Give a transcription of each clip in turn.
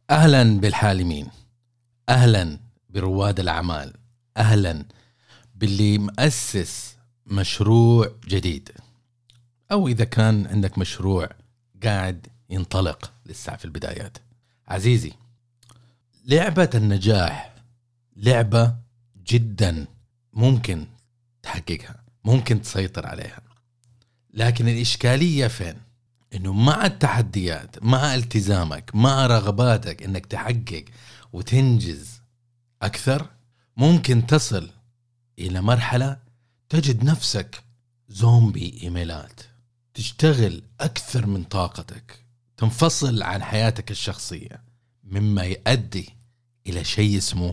أهلا بالحالمين، أهلا برواد الأعمال، أهلا باللي مؤسس مشروع جديد، أو إذا كان عندك مشروع قاعد ينطلق لسه في البدايات. عزيزي، لعبة النجاح لعبة جدا ممكن تحققها، ممكن تسيطر عليها، لكن الإشكالية فين؟ إنه مع التحديات، مع التزامك، مع رغباتك إنك تحقق وتنجز أكثر، ممكن تصل إلى مرحلة تجد نفسك زومبي إيميلات، تشتغل أكثر من طاقتك، تنفصل عن حياتك الشخصية، مما يؤدي إلى شيء اسمه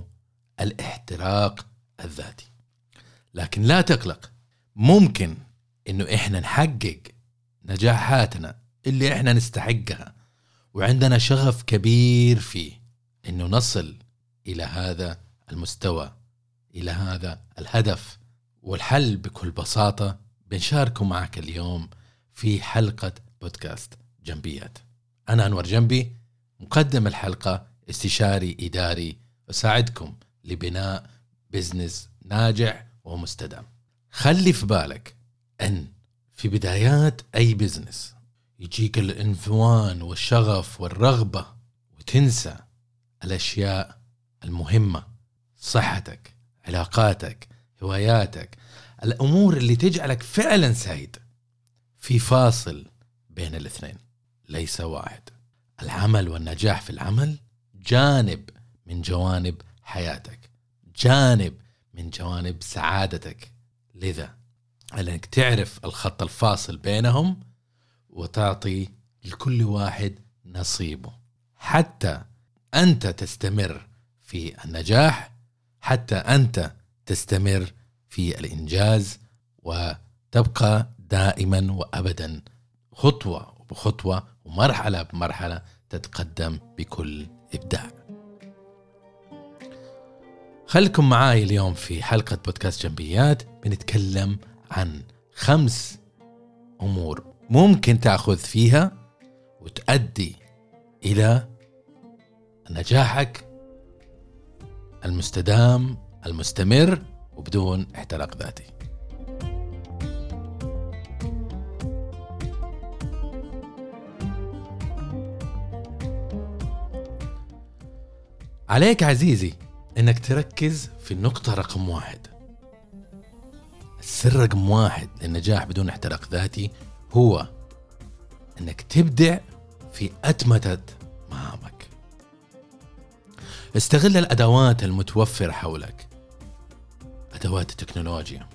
الاحتراق الذاتي. لكن لا تقلق، ممكن إنه إحنا نحقق نجاحاتنا اللي إحنا نستحقها، وعندنا شغف كبير فيه إنه نصل إلى هذا المستوى، إلى هذا الهدف. والحل بكل بساطة بنشاركه معك اليوم في حلقة بودكاست جنبيات. أنا أنور جنبي، مقدم الحلقة، استشاري إداري، أساعدكم لبناء بزنس ناجح ومستدام. خلي في بالك أن في بدايات أي بزنس يجيك الانفوان والشغف والرغبة، وتنسى الأشياء المهمة، صحتك، علاقاتك، هواياتك، الأمور اللي تجعلك فعلا سعيد. في فاصل بين الاثنين، ليس واحد. العمل والنجاح في العمل جانب من جوانب حياتك، جانب من جوانب سعادتك. لذا أنك تعرف الخط الفاصل بينهم وتعطي لكل واحد نصيبه، حتى أنت تستمر في النجاح، حتى أنت تستمر في الإنجاز، وتبقى دائما وأبدا خطوة بخطوة ومرحلة بمرحلة تتقدم بكل إبداع. خلكم معاي اليوم في حلقة بودكاست جنبيات، بنتكلم عن 5 أمور ممكن تأخذ فيها وتؤدي إلى نجاحك المستدام المستمر وبدون احتراق ذاتي. عليك عزيزي انك تركز في النقطة رقم 1. السر رقم 1 للنجاح بدون احتراق ذاتي هو انك تبدع في أتمتة مهامك. استغل الأدوات المتوفرة حولك، أدوات التكنولوجيا.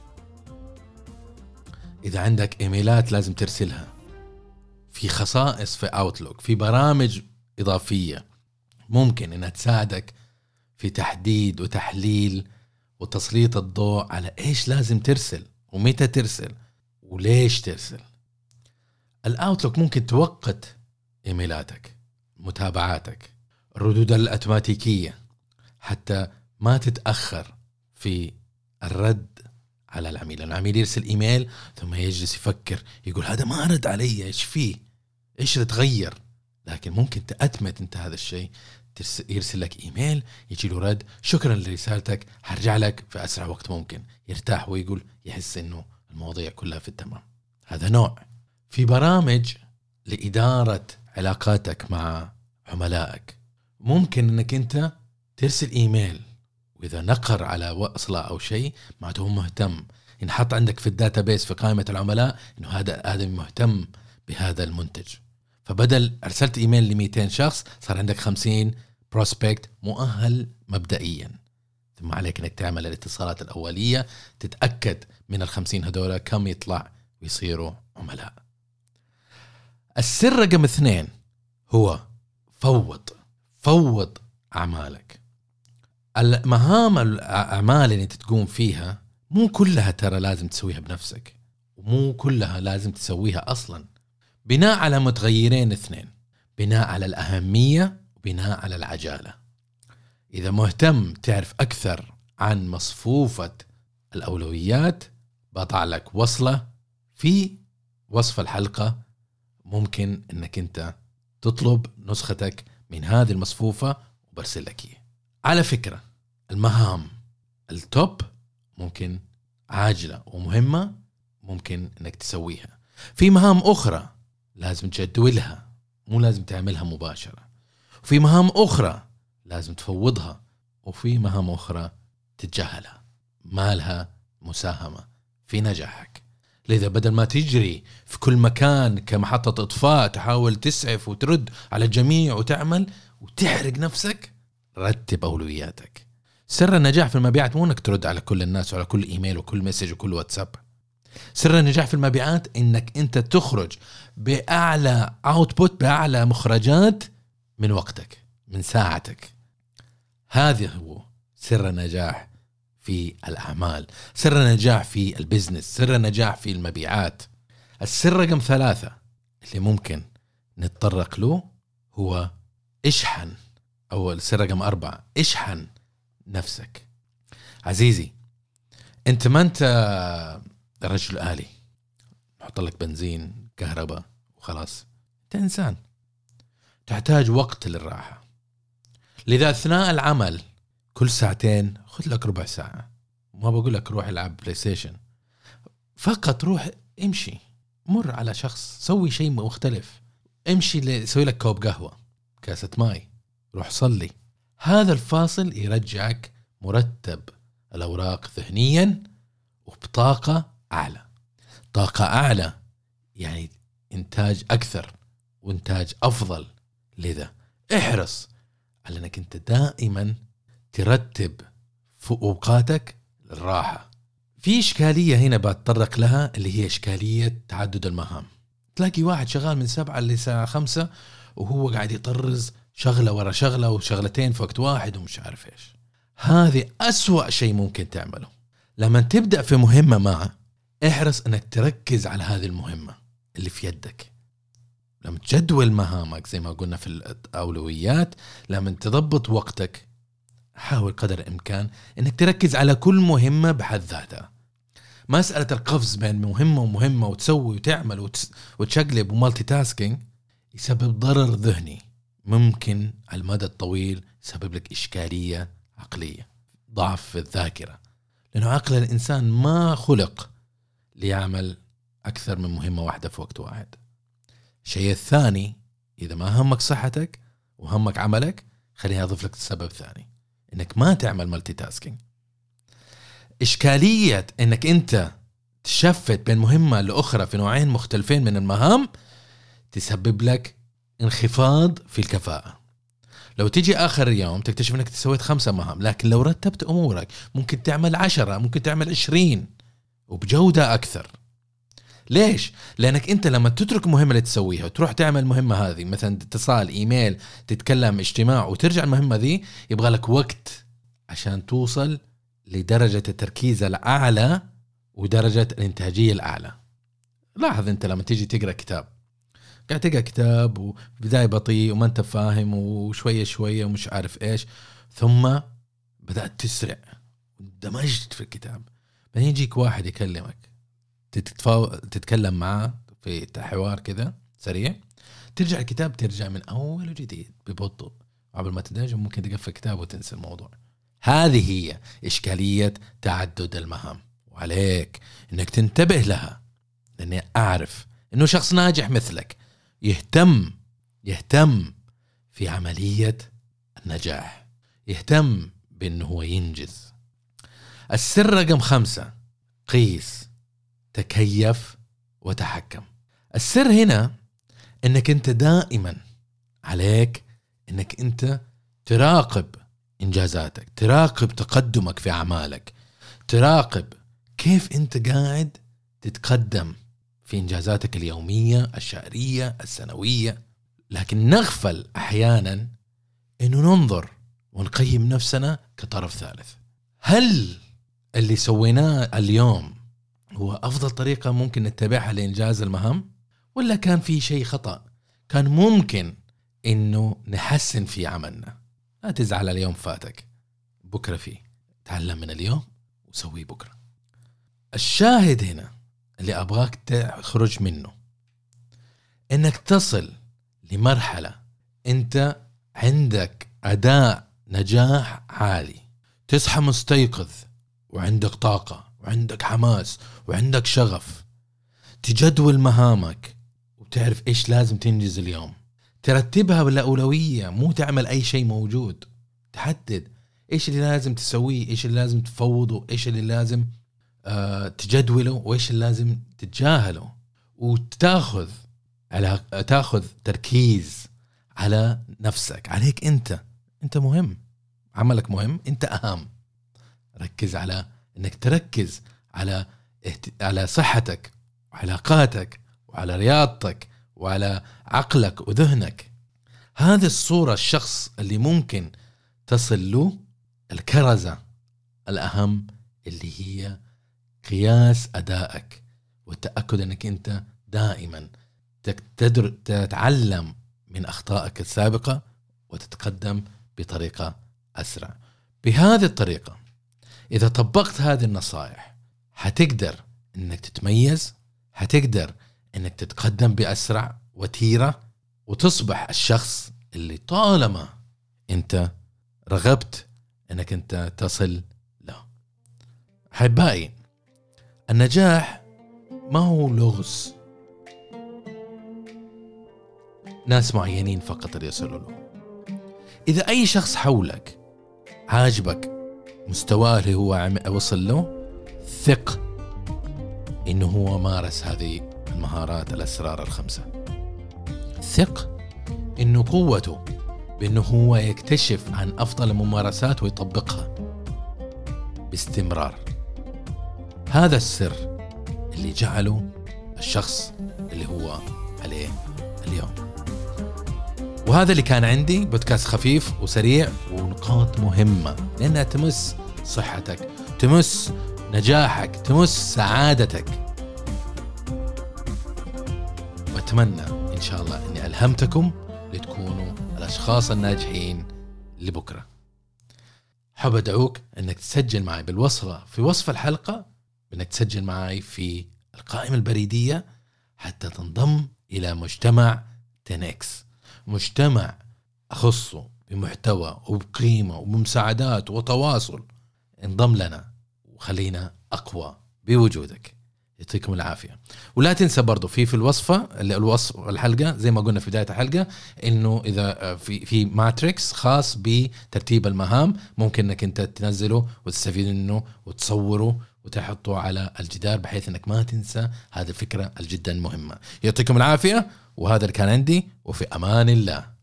إذا عندك إيميلات لازم ترسلها، في خصائص في أوتلوك، في برامج إضافية ممكن أنها تساعدك في تحديد وتحليل وتسليط الضوء على إيش لازم ترسل ومتى ترسل وليش ترسل. الأوتلوك ممكن توقت إيميلاتك، متابعاتك، الردود الأوتوماتيكية، حتى ما تتأخر في الرد على العميل. العميل يرسل إيميل ثم يجلس يفكر، يقول هذا ما رد علي، إيش فيه، إيش تغير. لكن ممكن تأتمت أنت هذا الشيء، يرسل لك إيميل، يجي له رد، شكرا لرسالتك، هرجع لك في أسرع وقت ممكن. يرتاح ويقول، يحس إنه المواضيع كلها في التمام. هذا نوع. في برامج لإدارة علاقاتك مع عملائك، ممكن أنك أنت ترسل إيميل، وإذا نقر على وصلة أو شيء ما هو مهتم، ينحط عندك في الداتابيس في قائمة العملاء إنه هذا مهتم بهذا المنتج. فبدل أرسلت إيميل ل200 شخص صار عندك 50 بروسبكت مؤهل مبدئيا. ثم عليك أنك تعمل الاتصالات الأولية، تتأكد من 50 هدول كم يطلع ويصيروا عملاء. السر رقم 2 هو فوض أعمالك. المهام الأعمال اللي تقوم فيها مو كلها ترى لازم تسويها بنفسك، ومو كلها لازم تسويها أصلا. بناء على متغيرين 2، بناء على الأهمية وبناء على العجالة. إذا مهتم تعرف أكثر عن مصفوفة الأولويات، بضع لك وصلة في وصف الحلقة، ممكن أنك أنت تطلب نسختك من هذه المصفوفة وبرسل لك إياه. على فكرة المهام التوب ممكن عاجلة ومهمة ممكن انك تسويها. في مهام اخرى لازم تجدولها، مو لازم تعملها مباشرة. وفي مهام اخرى لازم تفوضها، وفي مهام اخرى تتجاهلها، ما لها مساهمة في نجاحك. لذا بدل ما تجري في كل مكان كمحطة اطفاء تحاول تسعف وترد على الجميع وتعمل وتحرق نفسك، رتب اولوياتك. سر النجاح في المبيعات مو انك ترد على كل الناس وعلى كل ايميل وكل مسج وكل واتساب. سر النجاح في المبيعات انك انت تخرج باعلى اوتبوت، باعلى مخرجات من وقتك، من ساعتك. هذا هو سر النجاح في الاعمال، سر النجاح في البزنس، سر النجاح في المبيعات. السر رقم 3 اللي ممكن نتطرق له هو اشحن، او السر رقم 4 اشحن نفسك. عزيزي، انت ما انت رجل آلي نحط لك بنزين كهرباء وخلاص. انت انسان تحتاج وقت للراحة. لذا اثناء العمل كل ساعتين خذ لك ربع ساعة. ما بقول لك روح العب بلاي ستيشن، فقط روح امشي، مر على شخص، سوي شيء مختلف، امشي سوي لك كوب قهوة، كاسة ماي، روح صلي. هذا الفاصل يرجعك مرتب الأوراق ذهنيا وبطاقة أعلى. طاقة أعلى يعني إنتاج أكثر وإنتاج أفضل. لذا احرص على أنك أنت دائما ترتب في أوقاتك الراحة. في إشكالية هنا بتطرق لها اللي هي إشكالية تعدد المهام. تلاقي واحد شغال من 7 للساعة 5 وهو قاعد يطرز شغلة ورا شغلة وشغلتين في وقت واحد ومش عارف إيش. هذه أسوأ شيء ممكن تعمله. لما تبدأ في مهمة معه احرص أنك تركز على هذه المهمة اللي في يدك. لما تجدول مهامك زي ما قلنا في الأولويات، لما تضبط وقتك، حاول قدر الإمكان أنك تركز على كل مهمة بحد ذاتها. مسألة القفز بين مهمة ومهمة وتسوي وتعمل وتشقلب ومالتي تاسكينج يسبب ضرر ذهني، ممكن على المدى الطويل يسبب لك إشكالية عقلية، ضعف في الذاكرة، لأنه عقل الإنسان ما خلق ليعمل أكثر من مهمة واحدة في وقت واحد. الشيء الثاني، إذا ما همك صحتك وهمك عملك، خليني أضيف لك سبب ثاني، إنك ما تعمل مالتي تاسكينج. إشكالية إنك أنت تشفت بين مهمة لأخرى في نوعين مختلفين من المهام تسبب لك انخفاض في الكفاءة. لو تيجي آخر اليوم تكتشف إنك سويت 5 مهام، لكن لو رتبت أمورك ممكن تعمل 10، ممكن تعمل 20 وبجودة أكثر. ليش؟ لأنك أنت لما تترك مهمة اللي تسويها وتروح تعمل مهمة هذه، مثلا اتصال، إيميل، تتكلم، اجتماع، وترجع المهمة ذي، يبغى لك وقت عشان توصل لدرجة التركيز الأعلى ودرجة الإنتاجية الأعلى. لاحظ أنت لما تيجي تقرأ كتاب، قاعد تقرأ كتاب وبداية بطيء وما أنت فاهم وشوية شوية ومش عارف إيش، ثم بدأت تسرع ودمجت في الكتاب، بعدين يجيك واحد يكلمك، تتكلم معه في حوار كذا سريع، ترجع الكتاب ترجع من أول وجديد ببطء، قبل ما تدرج ممكن تقفل الكتاب وتنسى الموضوع. هذه هي إشكالية تعدد المهام، وعليك إنك تنتبه لها، لأني أعرف إنه شخص ناجح مثلك يهتم في عملية النجاح، يهتم بأنه هو ينجز. السر رقم 5: قيس، تكيف، وتحكم. السر هنا إنك أنت دائما عليك إنك أنت تراقب إنجازاتك، تراقب تقدمك في أعمالك، تراقب كيف أنت قاعد تتقدم في إنجازاتك اليومية، الشهرية، السنوية. لكن نغفل أحيانا إنه ننظر ونقيم نفسنا كطرف ثالث. هل اللي سويناه اليوم هو أفضل طريقة ممكن نتبعها لإنجاز المهام، ولا كان في شيء خطأ كان ممكن إنه نحسن في عملنا؟ لا تزعل، اليوم فاتك، بكرة فيه، تعلم من اليوم وسوي بكرة. الشاهد هنا اللي أبغاك تخرج منه إنك تصل لمرحلة أنت عندك أداء نجاح عالي، تصحى مستيقظ وعندك طاقة وعندك حماس وعندك شغف، تجدول مهامك وتعرف إيش لازم تنجز اليوم، ترتبها بالأولوية، مو تعمل أي شيء موجود، تحدد إيش اللي لازم تسويه، إيش اللي لازم تفوضه، إيش اللي لازم تجدوله، وإيش اللي لازم تتجاهله، وتاخذ تاخذ تركيز على نفسك، عليك أنت مهم، عملك مهم، أنت أهم. ركز على إنك تركز على صحتك وعلاقاتك وعلى رياضتك وعلى عقلك وذهنك. هذه الصورة الشخص اللي ممكن تصل له الكرزة الأهم، اللي هي قياس أدائك والتأكد أنك أنت دائما تتعلم من أخطائك السابقة وتتقدم بطريقة أسرع. بهذه الطريقة إذا طبقت هذه النصائح هتقدر أنك تتميز، هتقدر أنك تتقدم بأسرع وتيرة، وتصبح الشخص اللي طالما أنت رغبت أنك أنت تصل له. أحبائي، النجاح ما هو لغز ناس معينين فقط اللي يصلوا له. إذا أي شخص حولك عاجبك مستواه اللي هو وصل له، ثق إنه هو مارس هذه المهارات الأسرار الخمسة. ثق إنه قوته بأنه هو يكتشف عن أفضل الممارسات ويطبقها باستمرار. هذا السر اللي جعله الشخص اللي هو عليه اليوم. وهذا اللي كان عندي، بودكاست خفيف وسريع ونقاط مهمة لأنها تمس صحتك، تمس نجاحك، تمس سعادتك. وأتمنى إن شاء الله أني ألهمتكم لتكونوا الأشخاص الناجحين لبكرة. حاب أدعوك أنك تسجل معي في وصف الحلقة، أنك تسجل معي في القائمة البريدية حتى تنضم إلى مجتمع 10X، مجتمع أخصه بمحتوى وبقيمة وبمساعدات وتواصل. انضم لنا وخلينا أقوى بوجودك. يعطيكم العافية. ولا تنسى برضو في الوصف الحلقة زي ما قلنا في بداية الحلقة إنه إذا في ماتريكس خاص بترتيب المهام، ممكن إنك أنت تنزله وتستفيد منه وتصوره وتحطه على الجدار بحيث إنك ما تنسى هذه الفكرة الجدا مهمة. يعطيكم العافية، وهذا اللي كان عندي، وفي أمان الله.